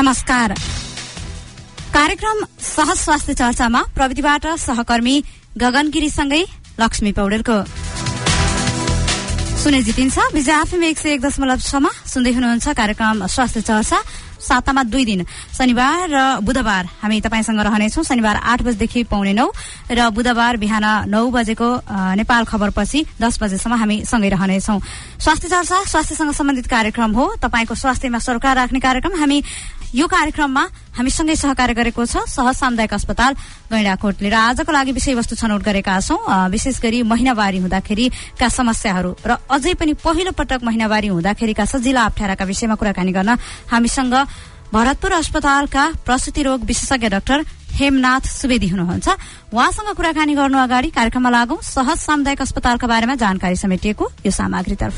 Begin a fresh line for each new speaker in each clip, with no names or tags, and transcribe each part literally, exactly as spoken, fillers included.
नमस्कार। कार्यक्रम सहज स्वास्थ्य चर्चामा प्रविधिबाट सहकर्मी गगन गिरीसँगै लक्ष्मी पौडेलको सुने जितिन्छ। विजय एफएम एक सय एक दशमलव छमा सुन्दै हुनुहुन्छ कार्यक्रम स्वास्थ्य चर्चा। सातामा दुई दिन शनिबार र बुधबार हामी तपाईसँग रहनेछौं। शनिबार आठ बजेदेखि पौने नौ र बुधबार बिहान नौ बजेको नेपाल खबरपछि दस बजेसम्म हामी सँगै रहनेछौं। स्वास्थ्य चर्चा स्वास्थ्यसँग सम्बन्धित कार्यक्रम हो। तपाईको स्वास्थ्यमा सरकार राख्ने कार्यक्रम। हामी यो कार्यक्रममा हामीसँगै सहकार्य गरेको छ सहज सामुदायिक अस्पताल गैंडाकोटले र आजको लागि विषयवस्तु छनौट गरेका छौं। विशेष गरी महिनावारी हुँदाखेरिका समस्याहरू र अझै पनि पहिलो पटक महिनावारी हुँदाखेरिका सजिला अप्ठ्याराका विषयमा कुराकानी गर्न हामीसँग भरतपुर अस्पतालका प्रसूति रोग विशेषज्ञ डाक्टर हेमनाथ सुवेदी हुनुहुन्छ। उहाँसँग कुराकानी गर्नु अगाडि कार्यक्रममा लागौं। सहज सामुदायिक अस्पतालका बारेमा जानकारी समेटिएको यो सामग्रीतर्फ।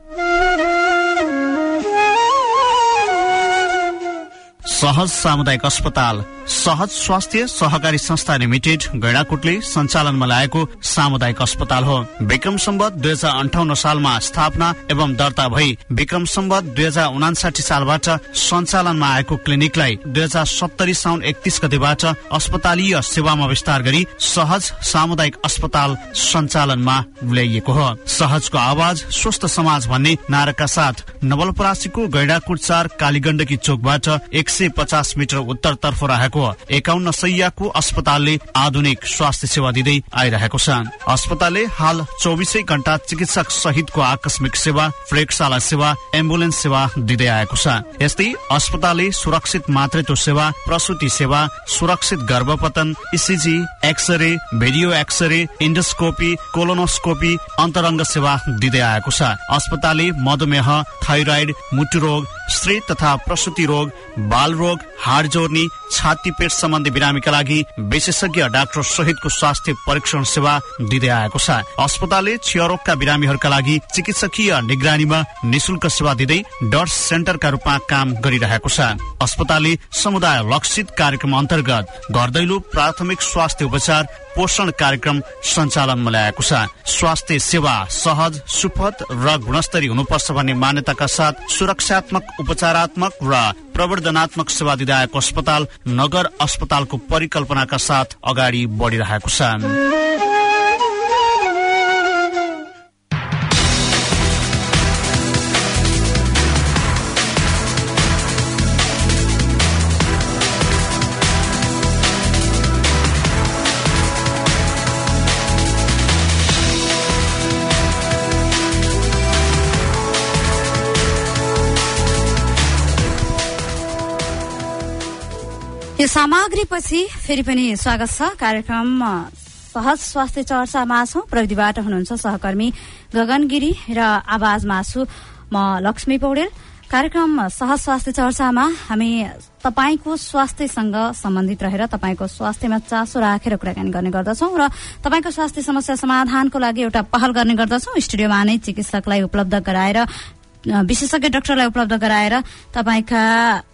सहज सामुदायिक अस्पताल सहज स्वास्थ्य सहकारी संस्था लिमिटेड गैंडाकोटले सञ्चालनमा ल्याएको सामुदायिक अस्पताल हो। विक्रम सम्वत दुई हजार अन्ठाउन्न सालमा स्थापना एवं दर्ता भई विक्रम सम्वत दुई हजार उनासाठी सालबाट सञ्चालनमा आएको क्लिनिकलाई दुई हजार सत्तरी साउन एकतीस गतेबाट अस्पतालीय सेवामा विस्तार गरी सहज सामुदायिक अस्पताल सञ्चालनमा ल्याइएको हो। सहजको आवाज स्वस्थ समाज भन्ने नाराका साथ नवलपरासीको गैंडाकोट चार कालीगण्डकी चोकबाट एक सय पचास मिटर उत्तरतर्फ रहेको एकाउन्न सयको अस्पतालले आधुनिक स्वास्थ्य सेवा दिँदै आइरहेको छ। अस्पतालले हाल चौबिसै घण्टा चिकित्सक सहितको आकस्मिक सेवा, प्रयोगशाला सेवा, एम्बुलेन्स सेवा दिँदै आएको छ। यस्तै अस्पतालले सुरक्षित मातृत्व सेवा, प्रसूति सेवा, सुरक्षित गर्भपतन, ECG, x-ray, video x-ray, endoscopy, colonoscopy, अन्तरङ्ग सेवा दिँदै आएको छ। अस्पतालले मधुमेह, थाइरोइड, मुटु रोग, स्त्री तथा प्रसूति रोग, बाल रोग, हाड जोर्नी, छाती पेट सम्बन्धी बिरामीका लागि विशेषज्ञ डाक्टर सहितको स्वास्थ्य परीक्षण सेवा दिँदै आएको छ। अस्पतालले क्षयरोगका बिरामीहरूका लागि चिकित्सकीय निगरानीमा निशुल्क सेवा दिँदै डट सेन्टरका रूपमा काम गरिरहेको छ। अस्पतालले समुदाय लक्षित कार्यक्रम अन्तर्गत घर दैलो प्राथमिक स्वास्थ्य उपचार पोषण कार्यक्रम सञ्चालनमा ल्याएको छ। स्वास्थ्य सेवा सहज, सुपथ र गुणस्तरीय हुनुपर्छ भन्ने मान्यताका साथ सुरक्षात्मक, उपचारात्मक र प्रवर्धनात्मक सेवा दिँदै आएको अस्पताल नगर अस्पतालको परिकल्पनाका साथ अगाडि बढिरहेको छ।
यो सामग्रीपछि फेरि पनि स्वागत छ। कार्यक्रम सहज स्वास्थ्य चर्चामा छौं। प्रविधिबाट हुनुहुन्छ सहकर्मी गगन गिरी र आवाजमा छु म लक्ष्मी पौडेल। कार्यक्रम सहज स्वास्थ्य चर्चामा हामी तपाईको स्वास्थ्यसँग सम्बन्धित रहेर तपाईको स्वास्थ्यमा चासो राखेर कुराकानी गर्ने गर्दछौं र तपाईको स्वास्थ्य समस्या समाधानको लागि एउटा पहल गर्ने गर्दछौं। स्टुडियोमा नै चिकित्सकलाई उपलब्ध गराएर, विशेषज्ञ डाक्टरलाई उपलब्ध गराएर तपाईका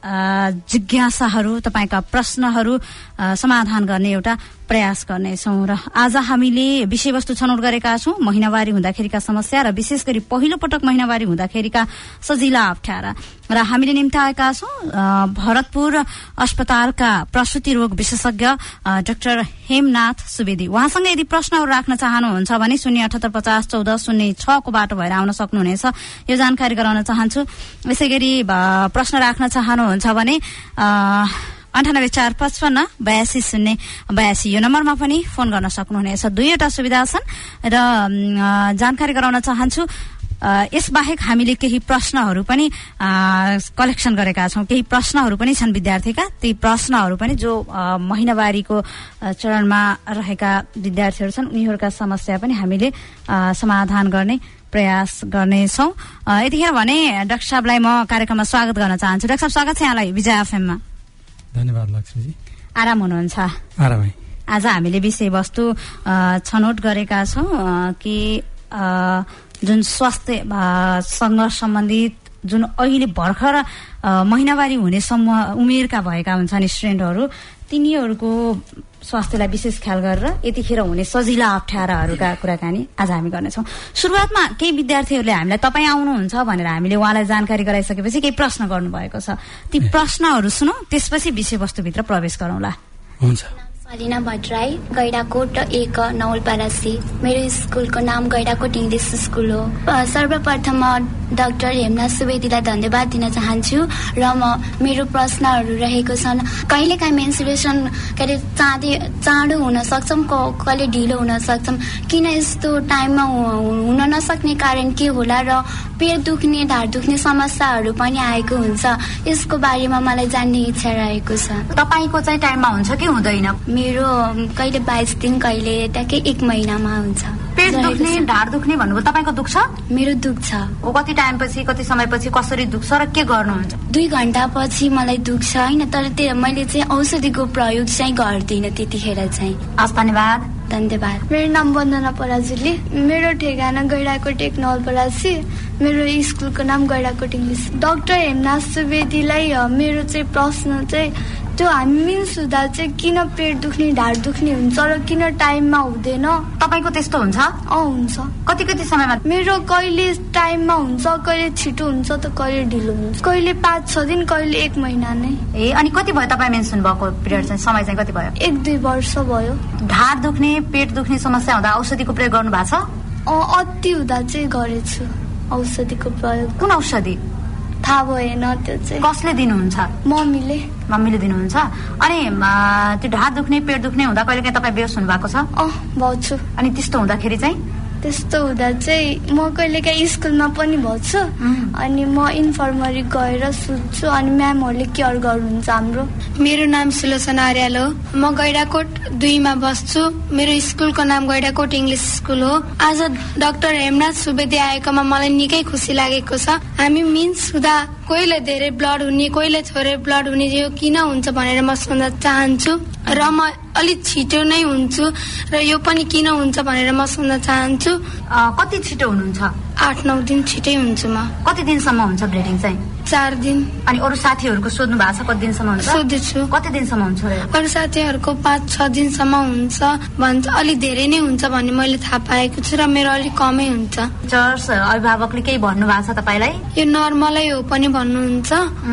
जिज्ञासाहरू, तपाईका प्रश्नहरू समाधान गर्ने एउटा प्रयास गर्नेछौं। र आज हामीले विषयवस्तु छनौट गरेका छौं महिनावारी हुँदाखेरिका समस्या र विशेष गरी पहिलो पटक महिनावारी हुँदाखेरिका सजिला अप्ठ्यारा। र हामीले निम्ताएका छौं भरतपुर अस्पतालका प्रसूति रोग विशेषज्ञ डाक्टर हेमनाथ सुवेदी। उहाँसँग यदि प्रश्नहरू राख्न चाहनुहुन्छ भने शून्य अठहत्तर पचास चौध शून्य छको बाटो भएर आउन सक्नुहुनेछ। यो जानकारी गराउन चाहन्छु। यसै गरी प्रश्न राख्न चाहनुहुन्छ भने अन्ठानब्बे चार पचपन्न बयासी शून्य बयासी यो नम्बरमा पनि फोन गर्न सक्नुहुनेछ। दुईवटा सुविधा छन् र जानकारी गराउन चाहन्छु यसबाहेक हामीले केही प्रश्नहरू पनि कलेक्सन गरेका छौं। केही प्रश्नहरू पनि छन् विद्यार्थीका। ती प्रश्नहरू पनि जो महिनावारीको चरणमा रहेका विद्यार्थीहरू छन् उनीहरूका समस्या पनि हामीले समाधान गर्ने प्रयास गर्नेछौं। यतिखेर भने डाक्टर साहबलाई म कार्यक्रममा स्वागत गर्न चाहन्छु। डाक्टर साहब स्वागत छ यहाँलाई विजय एफएममा।
धन्यवाद लक्ष्मीजी।
आराम हुनुहुन्छ?
आरामै।
आज हामीले विषयवस्तु छनौट गरेका छौं कि जुन स्वास्थ्यसँग सम्बन्धित जुन अहिले भर्खर महिनावारी हुने उमेरका भएका हुन्छन् स्टुडेन्टहरू, तिनीहरूको स्वास्थ्यलाई विशेष ख्याल गरेर यतिखेर हुने सजिला अप्ठ्याराहरूका कुराकानी आज हामी गर्नेछौँ। सुरुवातमा केही विद्यार्थीहरूले हामीलाई तपाईँ आउनुहुन्छ भनेर हामीले उहाँलाई जानकारी गराइसकेपछि केही प्रश्न गर्नुभएको छ। ती प्रश्नहरू सुनौ, त्यसपछि विषयवस्तुभित्र प्रवेश गरौँला।
हुन्छ।
अलिना भट्टराई, गैडाकोट एक नवलपरासी। मेरो स्कुलको नाम गैडाकोट इङ्ग्लिस स्कुल हो। सर्वप्रथम म डाक्टर हेमनाथ सुवेदीलाई धन्यवाद दिन चाहन्छु र म मेरो प्रश्नहरू रहेको छन्। कहिलेकाहीँ मेन्सुरेसन के अरे चाँडै चाँडो हुन सक्छौँ, कहिले ढिलो हुन सक्छौँ, किन यस्तो टाइममा हुन नसक्ने कारण के होला र पेट दुख्ने ढाड दुख्ने समस्याहरू पनि आएको हुन्छ, यसको बारेमा मलाई जान्ने इच्छा रहेको छ।
तपाईँको चाहिँ टाइममा हुन्छ कि हुँदैन?
मेरो कहिले बाइस दिन, कहिले ट्याक्कै एक महिनामा हुन्छ।
पेट दुख्ने ढाड दुख्ने भन्नुभयो, तपाईँको दुख्छ?
मेरो दुख्छ।
कति टाइमपछि, कति समयपछि, कसरी दुख्छ र के गर्नुहुन्छ?
दुई घण्टा पछि मलाई दुख्छ होइन, तर त्यो मैले चाहिँ औषधिको प्रयोग चाहिँ गर्दिनँ त्यतिखेर चाहिँ।
हस्, धन्यवाद।
धन्यवाद। मेरो नाम वन्दना पराजुली, मेरो ठेगाना गैडाकोट एक नवलपरासी, मेरो स्कुलको नाम गैडाकोट इङ्ग्लिस। डाक्टर हेमनाथ सुवेदीलाई मेरो चाहिँ प्रश्न चाहिँ त्यो हामी मिन्स हुँदा चाहिँ किन पेट दुख्ने ढाड दुख्ने हुन्छ र किन टाइममा हुँदैन?
तपाईँको त्यस्तो हुन्छ?
अँ हुन्छ।
कति कति समयमा? मेरो
कहिले टाइममा हुन्छ, कहिले छिटो हुन्छ त कहिले ढिलो हुन्छ, कहिले पाँच छ दिन, कहिले एक महिना नै।
ए, अनि कति भयो तपाईँ मेन्सन भएको पिरियड चाहिँ, समय चाहिँ कति भयो?
एक दुई वर्ष भयो।
ढाड दुख्ने पेट दुख्ने समस्या हुँदा औषधिको प्रयोग गर्नु भएको छ?
अँ, अति हुँदा चाहिँ गरेछु औषधिको प्रयोग।
कुन औषधि?
थाहा भएन त्यो चाहिँ।
कसले दिनुहुन्छ?
मम्मीले।
मम्मीले दिनुहुन्छ। अनि त्यो ढाड दुख्ने पेट दुख्ने हुँदा कहिले काहीँ तपाईँ बेहोस हुनु भएको छ?
अँ, भएको।
अनि त्यस्तो हुँदाखेरि चाहिँ?
त्यस्तो हुँदा चाहिँ म कहिले काहीँ स्कुलमा पनि भन्छु, अनि म इन्फर्मरी गएर सुत्छु, अनि म्यामहरूले केयर गर्नुहुन्छ हाम्रो।
मेरो नाम सुलोचना अर्याल हो, म गैडाकोट दुईमा बस्छु। मेरो स्कुलको नाम गैडाकोट इङ्ग्लिस स्कुल हो। आज डाक्टर हेमनाथ सुवेदी आएकोमा मलाई निकै खुसी लागेको छ। हामी मिन्स हुँदा कोहीलाई धेरै ब्लड हुने, कोहीलाई थोरै ब्लड हुने, यो किन हुन्छ भनेर म सोध्न चाहन्छु र म अलिक छिटो नै हुन्छु र यो पनि किन हुन्छ भनेर म सोध्न चाहन्छु।
कति छिटो हुनुहुन्छ?
आठ नौ दिन छिटै हुन्छु म।
कति दिनसम्म हुन्छ ब्लिडिङ चाहिँ?
चार दिन।
अनि अरू साथीहरूको सोध्नु भएको छ कति दिनसम्म हुन्छ?
सोध्दैछु।
कति दिनसम्म हुन्छ?
अरू साथीहरूको पाँच छ दिनसम्म हुन्छ भन्छ, अलिक धेरै नै हुन्छ भन्ने मैले थाहा पाएको छु र मेरो अलिक कमै हुन्छ।
टिचर्स, अभिभावकले केही भन्नु भएको छ तपाईँलाई?
यो नर्मलै हो पनि भन्नुहुन्छ,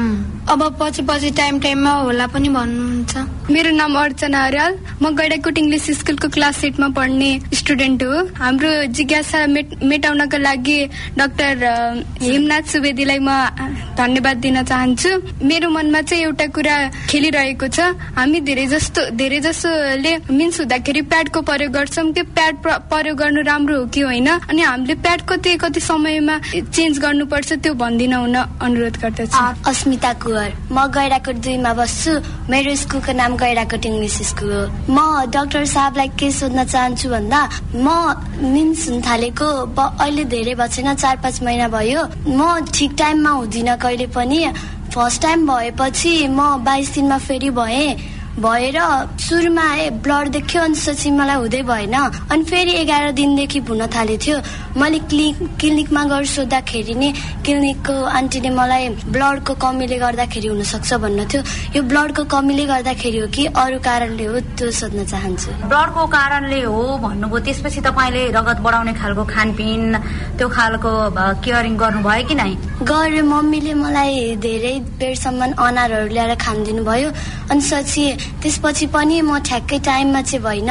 अब पछि पछि टाइम टाइममा होला पनि भन्नुहुन्छ।
मेरो नाम अर्चना अर्याल, म गैडाकोट इङ्ग्लिस स्कुलको क्लास एटमा पढ्ने स्टुडेन्ट हो। हाम्रो जिज्ञासा मेट मेटाउनका लागि डाक्टर हेमनाथ सुवेदीलाई म धन्यवाद दिन चाहन्छु। मेरो मनमा चाहिँ एउटा कुरा खेलिरहेको छ, हामी धेरै जस्तो धेरै जसोले मिन्स हुँदाखेरि प्याडको प्रयोग गर्छौँ कि प्याड प्रयोग गर्नु राम्रो हो कि होइन, अनि हामीले प्याड कति कति समयमा चेन्ज गर्नुपर्छ त्यो भनिदिन हुन अनुरोध गर्दछु।
अस्मिता कुवर, म गैडाकोट दुईमा बस्छु। मेरो स्कुलको नाम गैडाकोट इङ्ग्लिस स्कुल हो। म डाक्टर साहबलाई के सोध्न चाहन्छु भन्दा, म मिन्स हुन थालेको अहिले धेरै भएको छैन, चार पाँच महिना भयो। म ठिक टाइममा हुँदिनँ कहिले पनि। फर्स्ट टाइम भएपछि म बाइस दिनमा फेरि भएँ, भएर सुरुमा ब्लड देख्यो, अनि पछि मलाई हुँदै भएन, अनि फेरि एघार दिनदेखि हुन थालेको थियो। मैले क्लिनिक क्लिनिकमा गएर सोद्धाखेरि नि क्लिनिकको आन्टीले मलाई ब्लडको कमीले गर्दाखेरि हुनसक्छ भन्नु थियो। यो ब्लडको कमीले गर्दाखेरि हो कि अरू कारणले हो, त्यो सोध्न चाहन्छु।
ब्लडको कारणले हो भन्नुभयो, त्यसपछि तपाईँले रगत बढाउने खालको खानपिन, त्यो खालको केयरिङ गर्नुभयो कि नै?
गरेँ। मम्मीले मलाई धेरै बेरसम्म अनारहरू ल्याएर खानिदिनु भयो, अनि पछि त्यसपछि पनि म ठ्याक्कै टाइममा चाहिँ भएन,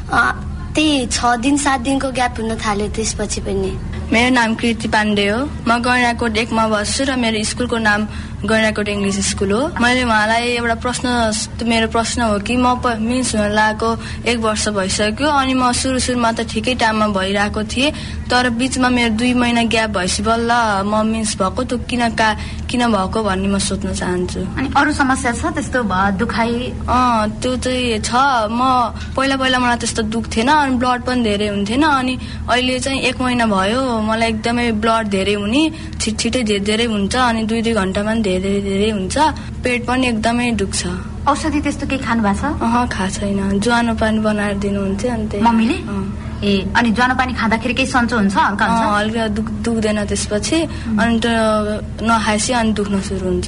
त्यही छ दिन सात दिनको ग्याप हुन थाल्यो त्यसपछि पनि।
मेरो नाम कृति पाण्डे हो, म गैडाकोट एकमा बस्छु र मेरो स्कुलको नाम गैडाकोट इङ्ग्लिस स्कुल हो। मैले उहाँलाई एउटा प्रश्न, मेरो प्रश्न हो कि म मिन्स हुन लागेको एक वर्ष भइसक्यो, अनि म सुरु सुरुमा त ठिकै टाइममा भइरहेको थिएँ, तर बिचमा मेरो दुई महिना ग्याप भएपछि बल्ल म मिन्स भएको, त्यो किन का किन भएको भन्ने म सोध्न चाहन्छु।
अनि अरू समस्या छ त्यस्तो दुखाइ?
अँ, त्यो चाहिँ छ। म पहिला पहिला मलाई त्यस्तो दुख्थेन, अनि ब्लड पनि धेरै हुन्थेन, अनि अहिले चाहिँ एक महिना भयो मलाई एकदमै ब्लड धेरै हुने, छिट छिटै धेरै धेरै हुन्छ, अनि दुई दुई घन्टामा पनि धेरै धेरै हुन्छ, पेट पनि एकदमै दुख्छ।
औषधि त्यस्तो केही खानु भएको छ?
अह, खा छैन। ज्वानो पानी बनाएर दिनुहुन्थ्यो अन्त
मम्मीले। ए, अनि ज्वानो पानी खाँदाखेरि केही सन्चो हुन्छ? हल्का हुन्छ?
हल्का दुख्दैन त्यसपछि, अनि त्यो नखाएपछि अनि दुख्न सुरु हुन्छ।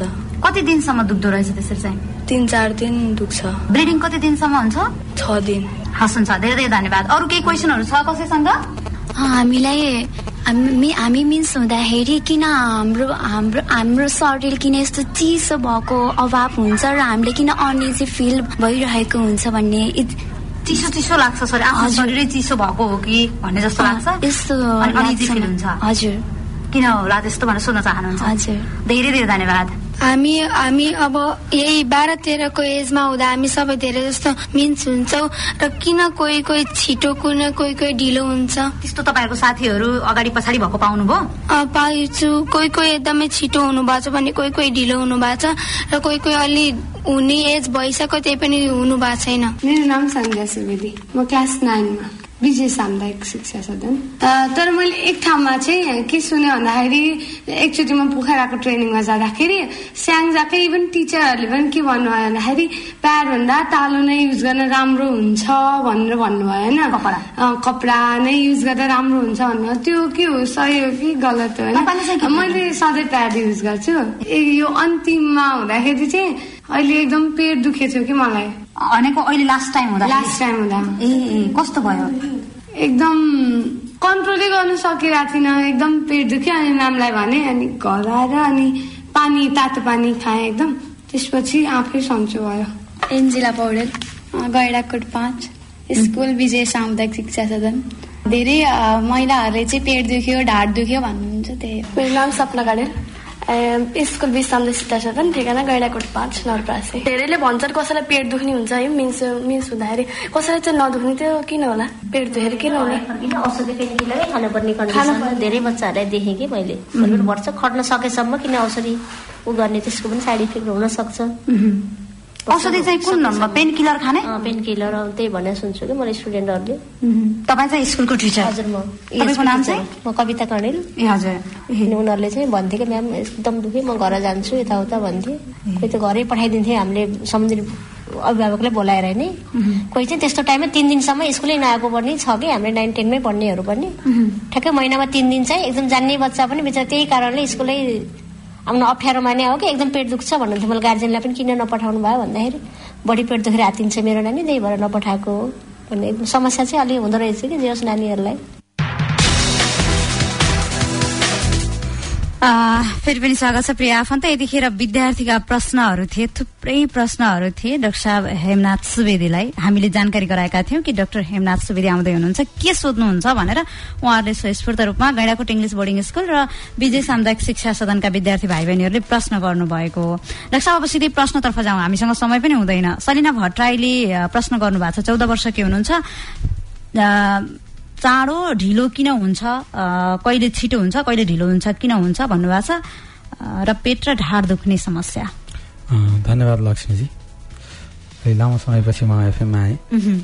कति दिनसम्म दुख्दो रहेछ त्यसरी चाहिँ?
तीन चार दिन दुख्छ।
ब्लिडिङ कति दिनसम्म हुन्छ?
छ दिन।
हस् हुन्छ, धेरै धेरै धन्यवाद। अरू केही क्वेसनहरू छ कसैसँग?
हामीलाई हामी हामी मिन्स हुँदाखेरि किन हाम्रो हाम्रो हाम्रो शरीर किन यस्तो चिसो भएको अभाव हुन्छ र हामीले किन अनइजी फिल भइरहेको हुन्छ भन्ने
चिसो चिसो लाग्छ सर, आफ्नो शरीरै चिसो भएको हो कि भन्ने जस्तो लाग्छ?
यस्तो
अनइजी फिल हुन्छ।
हजुर,
किन होला त्यस्तो भनेर सोध्न चाहनुहुन्छ?
हजुर,
धेरै धेरै धन्यवाद।
हामी हामी अब यही बाह्र तेह्रको एजमा हुँदा हामी सबै धेरै जस्तो मिन्स हुन्छौँ र किन कोही कोही छिटो कुनै कोही कोही ढिलो हुन्छ?
त्यस्तो तपाईँहरूको साथीहरू अगाडि पछाडि भएको पाउनुभयो?
पाउँछु, कोही कोही एकदमै छिटो हुनुभएको छ भने कोही कोही ढिलो हुनुभएको छ र कोही कोही अलि हुने एज भइसक्यो त्यही पनि हुनु भएको छैन।
मेरो नाम सन्ध्या सुवेदी, म क्लास नाइनमा विजय सामुदायिक शिक्षा सदन। तर मैले एक ठाउँमा चाहिँ के सुने भन्दाखेरि एकचोटि म पोखराको ट्रेनिङमा जाँदाखेरि स्याङ्जाकै इभन टिचरहरूले पनि के भन्नुभयो भन्दाखेरि प्याडभन्दा तालो नै युज गर्न राम्रो हुन्छ भनेर भन्नुभयो होइन।
कपडा
कपडा नै युज गर्दा राम्रो हुन्छ भन्नुभयो। त्यो के हो, सही हो कि गलत हो? मैले सधैँ प्याड युज गर्छु। यो अन्तिममा हुँदाखेरि चाहिँ अहिले एकदम पेट दुखेको थियो कि मलाई।
भनेको अहिले लास्ट टाइम हुँदा?
लास्ट टाइम हुँदा।
ए कस्तो भयो?
एकदम कन्ट्रोलै गर्न सकिरहेको थिइनँ, एकदम पेट दुख्यो। अनि नामलाई भने अनि घर आएर अनि पानी तातो पानी खाएँ एकदम, त्यसपछि आफै सन्चो भयो।
एन्जिला पौडेल, गैडाकोट पाँच, स्कुल विजय सामुदायिक शिक्षा सदन। धेरै महिलाहरूले चाहिँ पेट दुख्यो ढाड दुख्यो भन्नुहुन्छ, त्यही।
मेरो नाम सपना गाडेल, स्कुल बिस सामुदायिक शिक्षा सदन, ठेगाना गैडाकोट पाँच, नवलपरासी। धेरैले भन्छन् कसैलाई पेट दुख्ने हुन्छ है मिन्स मिन्स हुँदाखेरि, कसैलाई चाहिँ नदुख्ने। त्यो किन होला? पेट दुखेर किन हुने?
औषधि पेनकिलरै खानुपर्ने कन्डिसन धेरै बच्चाहरूलाई देखेँ कि मैले। वर्ष खट्न सकेसम्म किन औषधि उ गर्ने, त्यसको पनि साइड इफेक्ट हुन सक्छ।
औषधि चाहिँ कुन नम्बर? पेन किलर खाने?
पेन किलर त्यही भनेर सुन्छु कि मैले स्टुडेन्टहरूले।
तपाईँ चाहिँ स्कुलको टिचर?
हजुर, म।
तपाईँको नाम चाहिँ?
म कविता कणेल।
ए हजुर।
उनीहरूले चाहिँ भन्थे कि म्याम एकदम दुखेँ, म घर जान्छु यताउता भन्थे। कोही त घरै पठाइदिन्थे हामीले, सम्झिने अभिभावकलाई बोलाएर नै। कोही चाहिँ त्यस्तो टाइममा तिन दिनसम्म स्कुलै नआएको पनि छ कि हामीले नाइन टेनमै पढ्नेहरू पनि। ठ्याक्कै महिनामा तिन दिन चाहिँ एकदम जान्ने बच्चा पनि बिचरा त्यही कारणले स्कुलै आउन अप्ठ्यारो माने हो कि एकदम पेट दुख्छ भन्नुहुन्थ्यो। मैले गार्जेनलाई पनि किन नपठाउनु भयो भन्दाखेरि बढी पेट दुखेर हातिन्छ मेरो नानी, त्यही भएर नपठाएको हो भन्ने समस्या चाहिँ अलि हुँदो रहेछ कि जे होस् नानीहरूलाई।
फेरि पनि स्वागत छ प्रिय आफन्त। यतिखेर विद्यार्थीका प्रश्नहरू थिए, थुप्रै प्रश्नहरू थिए। डाक्टर साहब हेमनाथ सुवेदीलाई हामीले जानकारी गराएका थियौँ कि डाक्टर हेमनाथ सुवेदी आउँदै हुनुहुन्छ, के सोध्नुहुन्छ भनेर। उहाँहरूले स्वस्फूर्त रूपमा गैडाकोट इङ्ग्लिस बोर्डिङ स्कुल र विजय सामुदायिक शिक्षा सदनका विद्यार्थी भाइ बहिनीहरूले प्रश्न गर्नुभएको हो। डाक्टर साहब अब सिधै प्रश्नतर्फ जाउँ, हामीसँग समय पनि हुँदैन। सलिना भट्टराईले प्रश्न गर्नुभएको छ, चौध वर्षकी हुनुहुन्छ। चाँडो ढिलो किन हुन्छ, कहिले छिटो हुन्छ कहिले ढिलो हुन्छ, किन हुन्छ भन्नुभएको छ, र पेट र ढाड दुख्ने समस्या।
धन्यवाद लक्ष्मीजी। लामो समयपछि म एफएममा आएँ।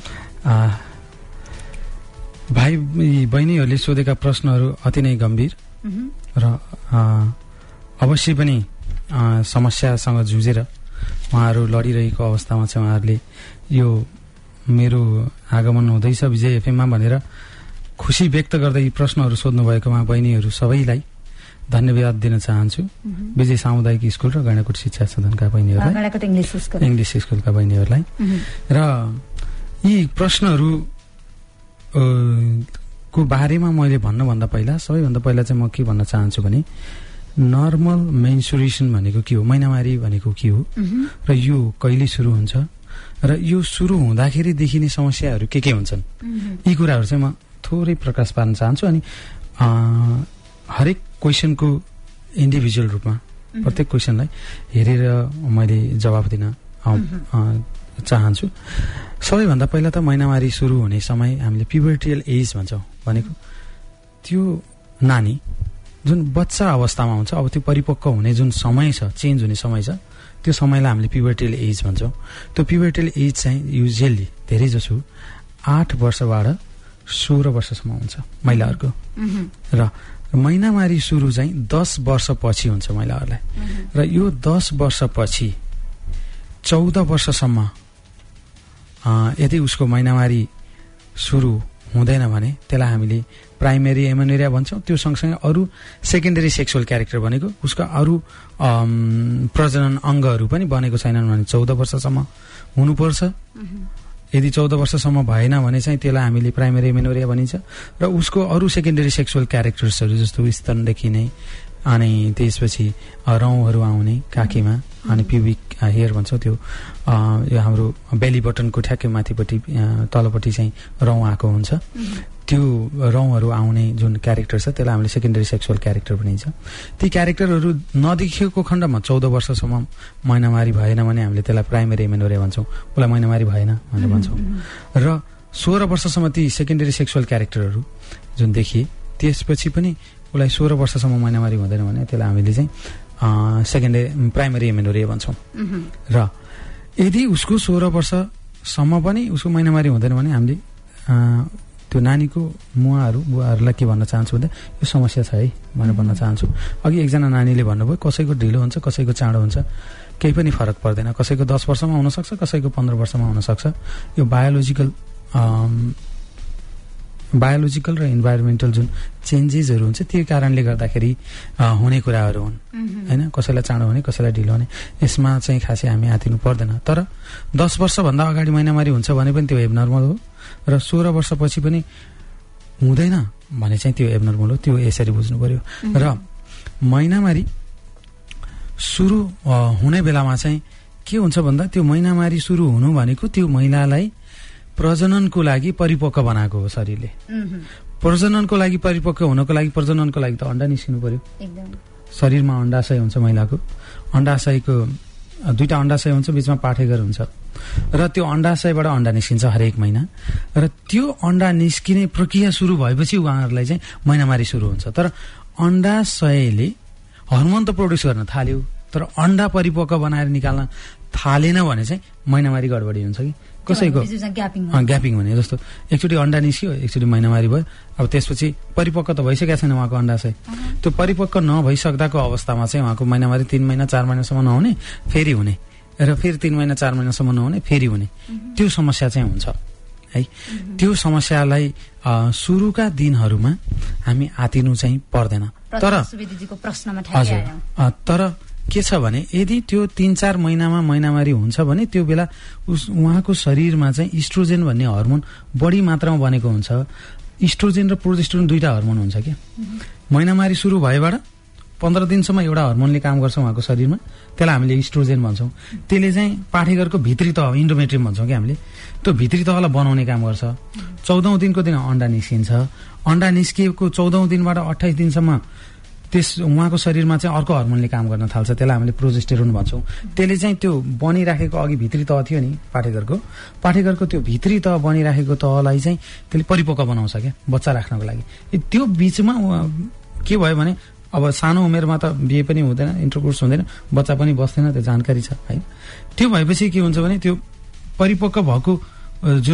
भाइ बहिनीहरूले सोधेका प्रश्नहरू अति नै गम्भीर र अवश्य पनि समस्यासँग जुझेर उहाँहरू लडिरहेको अवस्थामा चाहिँ उहाँहरूले यो मेरो आगमन हुँदैछ विजय एफएममा भनेर खुसी व्यक्त गर्दै प्रश्नहरू सोध्नुभएकोमा बहिनीहरू सबैलाई धन्यवाद दिन चाहन्छु। विजय सामुदायिक स्कुल र गैडाकोट शिक्षा सदनका बहिनीहरूलाई, इङ्ग्लिस स्कुलका बहिनीहरूलाई। र यी प्रश्नहरू को बारेमा मैले भन्नुभन्दा पहिला सबैभन्दा पहिला चाहिँ म के भन्न चाहन्छु भने नर्मल मेन्सुरेसन भनेको के हो, महिनावारी भनेको के हो, र यो कहिले सुरु हुन्छ, र यो सुरु हुँदाखेरि देखिने समस्याहरू के के हुन्छन्, यी कुराहरू चाहिँ म थोरै प्रकाश पार्न चाहन्छु। अनि हरेक क्वेसनको इन्डिभिजुअल रूपमा प्रत्येक क्वेसनलाई हेरेर मैले जवाफ दिन चाहन्छु। सबैभन्दा पहिला त महिनावारी सुरु हुने समय हामीले प्युबर्टियल एज भन्छौँ, भनेको त्यो नानी जुन बच्चा अवस्थामा हुन्छ, अब त्यो परिपक्व हुने जुन समय छ, चेन्ज हुने समय छ, त्यो समयलाई हामीले प्युबर्टियल एज भन्छौँ। त्यो प्युबर्टियल एज चाहिँ युजुअली धेरै जसो आठ वर्षबाट सोह्र वर्षसम्म हुन्छ महिलाहरूको, र महिनावारी सुरु चाहिँ दस वर्षपछि हुन्छ महिलाहरूलाई, र यो दस वर्षपछि चौध वर्षसम्म यदि उसको महिनावारी सुरु हुँदैन भने त्यसलाई हामीले प्राइमेरी एमेनोरिया भन्छौँ। त्यो सँगसँगै अरू सेकेन्डरी सेक्सुअल क्यारेक्टर भनेको उसका अरू प्रजनन अङ्गहरू पनि बनेको छैनन् भने चौध वर्षसम्म हुनुपर्छ। यदि चौध वर्षसम्म भएन भने चाहिँ त्यसलाई हामीले प्राइमेरी एमेनोरिया भनिन्छ। र उसको अरू सेकेन्डरी सेक्सुअल क्यारेक्टर्सहरू जस्तो स्तनदेखि नै अनि त्यसपछि रौँहरू आउने काखीमा अनि प्युबिक हेयर भन्छौँ त्यो यो हाम्रो बेली बटनको ठ्याक्कै माथिपट्टि तलपट्टि चाहिँ रौँ आएको हुन्छ। त्यो रौँहरू आउने जुन क्यारेक्टर छ त्यसलाई हामीले सेकेन्डरी सेक्सुअल क्यारेक्टर भनिन्छ। ती क्यारेक्टरहरू नदेखिएको खण्डमा चौध वर्षसम्म महिनामारी भएन भने हामीले त्यसलाई प्राइमेरी एमेनोरिया भन्छौँ। उसलाई महिनामारी भएन भनेर भन्छौँ। र सोह्र वर्षसम्म ती सेकेन्डरी सेक्सुअल क्यारेक्टरहरू जुन देखिए त्यसपछि पनि उसलाई सोह्र वर्षसम्म महिनामारी हुँदैन भने त्यसलाई हामीले चाहिँ सेकेन्डरी प्राइमेरी एमेनोरिया भन्छौँ। र यदि उसको सोह्र वर्षसम्म पनि उसको महिनामारी हुँदैन भने हामीले त्यो नानीको मुवाहरू बुवाहरूलाई के भन्न चाहन्छु भन्दा यो समस्या छ है भनेर भन्न चाहन्छु। अघि एकजना नानीले भन्नुभयो कसैको ढिलो हुन्छ कसैको चाँडो हुन्छ केही पनि फरक पर्दैन। कसैको दस वर्षमा हुनसक्छ कसैको पन्ध्र वर्षमा हुनसक्छ। यो बायोलोजिकल बायोलोजिकल र इन्भाइरोमेन्टल जुन चेन्जेसहरू हुन्छ त्यो कारणले गर्दाखेरि हुने कुराहरू हुन् होइन। कसैलाई चाँडो हुने कसैलाई ढिलो हुने यसमा चाहिँ खासै हामी आतिनु पर्दैन। तर दस वर्षभन्दा अगाडि महिनामारी हुन्छ भने पनि त्यो एबनर्मल हो र सोह्र वर्षपछि पनि हुँदैन भने चाहिँ त्यो एबनर्मल हो। त्यो यसरी बुझ्नु पर्यो। र महिनामारी सुरु हुने बेलामा चाहिँ के हुन्छ भन्दा त्यो महिनामारी सुरु हुनु भनेको त्यो महिलालाई प्रजननको लागि परिपक्व बनाएको हो शरीरले। प्रजननको लागि परिपक्व हुनको लागि प्रजननको लागि त अण्डा निस्किनु पर्यो। शरीरमा अण्डाशय हुन्छ महिलाको। अण्डाशयको दुईटा अण्डाशय हुन्छ बिचमा पाठेघर हुन्छ र त्यो अण्डाशयबाट अण्डा निस्किन्छ हरेक महिना। र त्यो अण्डा निस्किने प्रक्रिया सुरु भएपछि उहाँहरूलाई चाहिँ महिनामारी सुरु हुन्छ। तर अण्डाशयले हर्मोन त प्रड्युस गर्न थाल्यो तर अण्डा परिपक्व बनाएर निकाल्न थालेन भने चाहिँ महिनामारी गडबडी हुन्छ कि कसैको ग्यापिङ हुने जस्तो एकचोटि अण्डा निस्क्यो एकचोटि महिनामारी भयो। अब त्यसपछि परिपक्व त भइसकेको छैन उहाँको अण्डाशय। त्यो परिपक्व नभइसक्दाको अवस्थामा चाहिँ उहाँको महिनामारी तीन महिना चार महिनासम्म नहुने फेरि हुने र फेरि तीन महिना चार महिनासम्म नहुने फेरि हुने त्यो समस्या चाहिँ हुन्छ है। त्यो समस्यालाई सुरुका दिनहरूमा हामी आतिनु चाहिँ पर्दैन। तर हजुर तर के छ भने यदि त्यो तीन चार महिनामा महिनामारी हुन्छ भने त्यो बेला उस उहाँको शरीरमा चाहिँ इस्ट्रोजेन भन्ने हर्मोन बढी मात्रामा बनेको हुन्छ। इस्ट्रोजेन र प्रोजेस्टेरोन दुईटा हर्मोन हुन्छ क्या। महिनामारी सुरु भएबाट पन्ध्र दिनसम्म एउटा हर्मोनले काम गर्छ उहाँको शरीरमा त्यसलाई हामीले इस्ट्रोजेन भन्छौँ। त्यसले चाहिँ पाठेघरको भित्री तह इन्डोमेट्रियम भन्छौँ कि हामीले त्यो भित्री तहलाई बनाउने काम गर्छ। चौधौँ दिनको दिन अण्डा निस्किन्छ। अण्डा निस्किएको चौधौँ दिनबाट अट्ठाइस दिनसम्म त्यस उहाँको शरीरमा चाहिँ अर्को हर्मोनले काम गर्न थाल्छ त्यसलाई हामीले प्रोजेस्टेरोन भन्छौँ। त्यसले चाहिँ त्यो बनिराखेको अघि भित्री तह थियो नि पाठेघरको पाठेघरको त्यो भित्री तह बनिराखेको तहलाई चाहिँ त्यसले परिपक्व बनाउँछ क्या बच्चा राख्नको लागि। त्यो बिचमा के भयो भने अब सानो उमेरमा त बिहे पनि हुँदैन इन्टरकोर्स हुँदैन बच्चा पनि बस्दैन त्यो जानकारी छ है। त्यो भएपछि के हुन्छ भने त्यो परिपक्व भएको जुन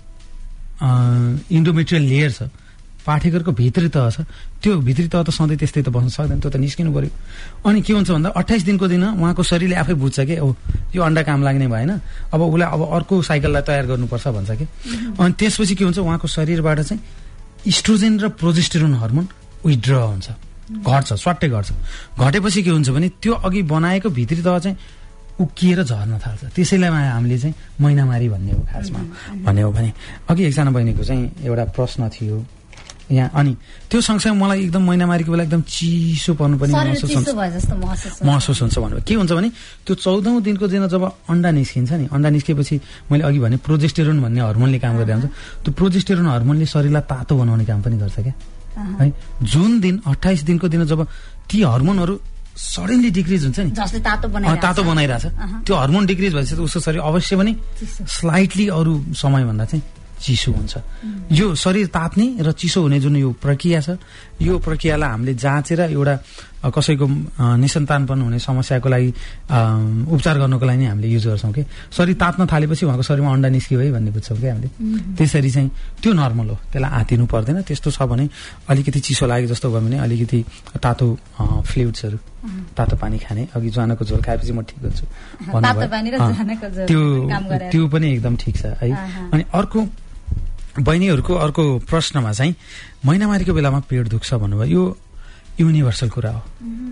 इन्डोमेट्रियल लेयर छ पाठेघरको भित्री तह छ त्यो भित्री तह त सधैँ त्यस्तै त बस्न सक्दैन त्यो त निस्किनु पर्यो। अनि के हुन्छ भन्दा अट्ठाइस दिनको दिन उहाँको शरीरले आफै बुझ्छ कि ओ यो अण्डा काम लाग्ने भएन अब उसलाई अब अर्को साइकललाई तयार गर्नुपर्छ भन्छ कि। अनि त्यसपछि के हुन्छ उहाँको शरीरबाट चाहिँ इस्ट्रोजेन र प्रोजेस्टेरोन हर्मोन विथड्र हुन्छ घट्छ स्वाट्टै घट्छ। घटेपछि के हुन्छ भने त्यो अघि बनाएको भित्री तह चाहिँ उक्किएर झर्न थाल्छ। त्यसैलाई हामीले चाहिँ महिनामारी भन्ने हो खासमा भन्ने हो भने। अघि एकजना बहिनीको चाहिँ एउटा प्रश्न थियो यहाँ अनि त्यो सँगसँगै मलाई एकदम महिनामारीको बेला एकदम चिसो पर्नु पनि महसुस हुन्छ महसुस हुन्छ भन्नु के हुन्छ भने त्यो चौधौँ दिनको दिन जब अण्डा निस्किन्छ नि अण्डा निस्केपछि मैले अघि भने प्रोजेस्टेरोन भन्ने हर्मोनले काम गर्दै हुन्छ। त्यो प्रोजेस्टेरोन हर्मोनले शरीरलाई तातो बनाउने काम पनि गर्छ क्या है। जुन दिन अट्ठाइस दिनको दिन जब ती हर्मोनहरू सडनली डिक्रिज हुन्छ नि तातो बनाइरहेछ त्यो हर्मोन डिक्रिज भएपछि उसको शरीर अवश्य पनि स्लाइटली अरू समयभन्दा चाहिँ चिसो हुन्छ। यो शरीर तात्ने र चिसो हुने जुन यो प्रक्रिया छ यो प्रक्रियालाई हामीले जाँचेर एउटा कसैको निसन्तानपन हुने समस्याको लागि उपचार गर्नको लागि नै हामीले युज गर्छौँ कि शरीर तात्न थालेपछि उहाँको शरीरमा अण्डा निस्कियो है भन्ने बुझ्छौँ कि हामीले। त्यसरी चाहिँ त्यो नर्मल हो त्यसलाई आतिनु पर्दैन। त्यस्तो छ भने अलिकति चिसो लाग्यो जस्तो भयो भने अलिकति तातो फ्लुइड्सहरू तातो पानी खाने अघि ज्वानको झोल खाएपछि म ठिक हुन्छु भन्नुभयो त्यो त्यो पनि एकदम ठिक छ है। अनि अर्को बहिनीहरूको अर्को प्रश्नमा चाहिँ महिनामारीको बेलामा पेट दुख्छ भन्नुभयो, यो युनिभर्सल कुरा हो,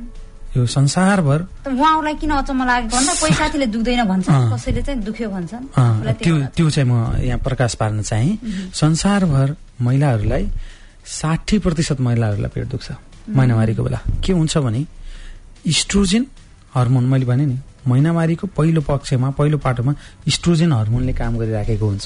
यो संसारभर।
उहाँलाई किन अचम्म लागेको भन्दा कोही साथीले दुख्दैन भन्छ, कसैले चाहिँ दुख्यो भन्छन्।
त्यो त्यो चाहिँ म यहाँ प्रकाश पार्न चाहे, संसारभर महिलाहरूलाई साठी प्रतिशत महिलाहरूलाई पेट दुख्छ महिनामारीको बेला। के हुन्छ भने इस्ट्रोजेन हर्मोन, मैले भने नि महिनामारीको पहिलो पक्षमा पहिलो पाटोमा इस्ट्रोजेन हर्मोनले काम गरिराखेको हुन्छ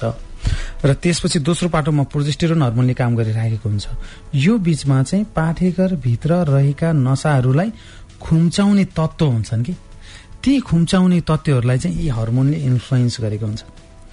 र त्यसपछि दोस्रो पाटोमा प्रोजेस्टेरोन हर्मोनले काम गरिराखेको हुन्छ। यो बीचमा चाहिँ पाठेघर भित्र रहेका नसाहरूलाई खुम्चाउने तत्त्व हुन्छन् कि ती खुम्चाउने तत्त्वहरूलाई चाहिँ यी हर्मोनले इन्फ्लुएन्स गरेको हुन्छ।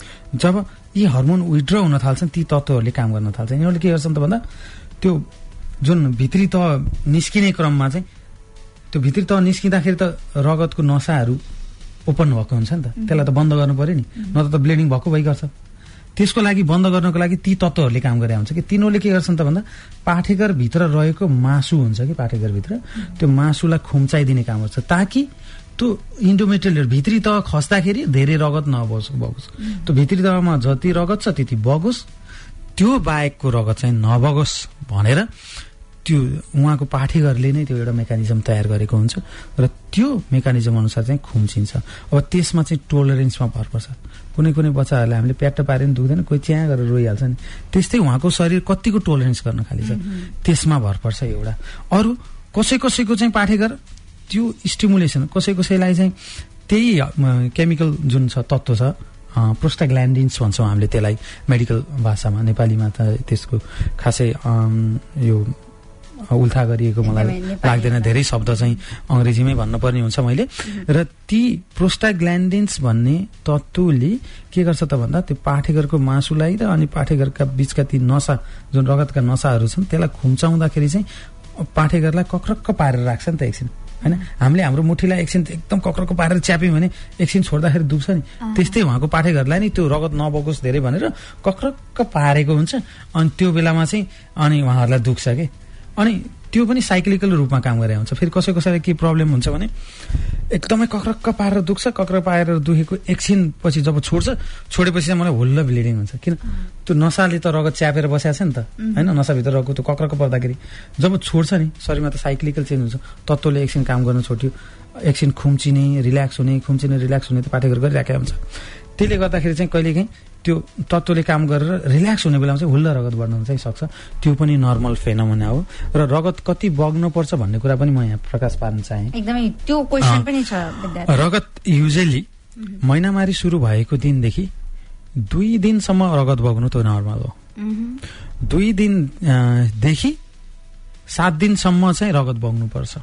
जब यी हर्मोन विथड्र हुन थाल्छन् ती तत्त्वहरूले काम गर्न थाल्छन्। यिनीहरूले के गर्छन् त भन्दा त्यो जुन भित्री तह निस्किने क्रममा चाहिँ त्यो भित्री तह निस्किँदाखेरि त रगतको नसाहरू ओपन भएको हुन्छ नि त, त्यसलाई त बन्द गर्नु पर्यो नि, नत्र त ब्लिडिङ भएको भइ गर्छ। त्यसको लागि बन्द गर्नको लागि ती तत्त्वहरूले काम गरे हुन्छ कि तिनीहरूले के गर्छन् त भन्दा पाठेघर भित्र रहेको मासु हुन्छ कि पाठेघरभित्र त्यो मासुलाई खुम्चाइदिने काम गर्छ ताकि त्यो इन्डोमेट्रियल भित्री तह खस्दाखेरि धेरै रगत नबगोस् बगोस् त्यो भित्री तहमा जति रगत छ त्यति बगोस्, त्यो बाहेकको रगत चाहिँ नबगोस् भनेर त्यो उहाँको पाठेघरले नै त्यो एउटा मेकानिजम तयार गरेको हुन्छ र त्यो मेकानिजम अनुसार चाहिँ खुम्चिन्छ। अब त्यसमा चाहिँ टोलरेन्समा भर पर्छ। कुनै कुनै बच्चाहरूलाई हामीले प्याट्ट पारे पनि दुख्दैन, कोही च्याँ गरेर रोइहाल्छ नि, त्यस्तै उहाँको शरीर कतिको टोलरेन्स गर्न खाली छ त्यसमा भर पर्छ एउटा। अरू कसै कसैको चाहिँ पाठेघर त्यो स्टिमुलेसन, कसै कसैलाई चाहिँ त्यही केमिकल जुन छ तत्त्व छ प्रोस्टाग्ल्यान्डिन्स भन्छौँ हामीले त्यसलाई मेडिकल भाषामा, नेपालीमा त त्यसको खासै यो उल्था गरिएको मलाई लाग्दैन, धेरै शब्द चाहिँ अङ्ग्रेजीमै भन्नुपर्ने हुन्छ मैले। र ती प्रोस्टाग्ल्यान्डिन्स भन्ने तत्त्वले के गर्छ त भन्दा त्यो पाठेघरको मासुलाई र अनि पाठेघरका बीचका ती नसा जुन रगतका नसाहरू छन् त्यसलाई खुम्चाउँदाखेरि चाहिँ पाठेघरलाई कक्रक्क पारेर राख्छ नि त एकछिन, होइन। हामीले हाम्रो मुठीलाई एकछिन एकदम कक्रक्क पारेर च्याप्यौँ भने एकछिन छोड्दाखेरि दुख्छ नि, त्यस्तै उहाँको पाठेघरलाई नि त्यो रगत नबगोस् धेरै भनेर कक्रक्क पारेको हुन्छ। अनि त्यो बेलामा चाहिँ अनि उहाँहरूलाई दुख्छ कि, अनि त्यो पनि साइक्लिकल रूपमा काम गरेर हुन्छ। फेरि कसै कसैलाई के प्रब्लम हुन्छ भने एकदमै कक्रक्क पारेर दुख्छ, कक्रक्क पारेर दुखेको एकछिन पछि जब छोड्छ, छोडेपछि चाहिँ मलाई हुल्ल ब्लिडिङ हुन्छ। किन त्यो नसाले त रगत च्यापेर बसेको छ नि त, होइन, नसाभित्र रहेको त्यो कक्रक्क पर्दाखेरि जब छोड्छ नि शरीरमा त साइक्लिकल चेन्ज हुन्छ, तत्त्वले एकछिन काम गर्न छोड्यो, एकछिन खुम्चिने रिल्याक्स हुने खुम्चिने रिल्याक्स हुने त पाठेघर गरिराखेको हुन्छ। त्यसले गर्दाखेरि चाहिँ कहिलेकाहीँ त्यो तत्त्वले काम गरेर रिल्याक्स हुने बेलामा चाहिँ हुल्ल रगत बढ्न चाहिँ सक्छ। त्यो पनि नर्मल फेनोमेना हो र रगत कति बग्नुपर्छ भन्ने कुरा पनि म यहाँ प्रकाश पार्न चाहे।
एकदमै त्यो क्वेशन पनि छ।
रगत युजली महिनामारी सुरु भएको दिनदेखि दुई दिनसम्म रगत बग्नु त नर्मल हो। दुई दिनदेखि सात दिनसम्म चाहिँ रगत बग्नुपर्छ।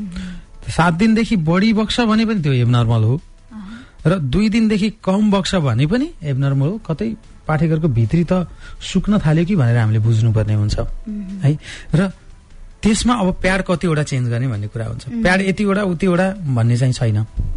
सात दिनदेखि बढी बग्छ भने पनि त्यो एबनर्मल हो र दुई दिनदेखि कम बग्छ भने पनि एबनर्मल हो। कतै पाठेघरको भित्री त सुक्न थाल्यो कि भनेर हामीले बुझ्नुपर्ने हुन्छ है। र त्यसमा अब प्याड कतिवटा चेन्ज गर्ने भन्ने कुरा हुन्छ। प्याड यतिवटा उतिवटा भन्ने चाहिँ छैन।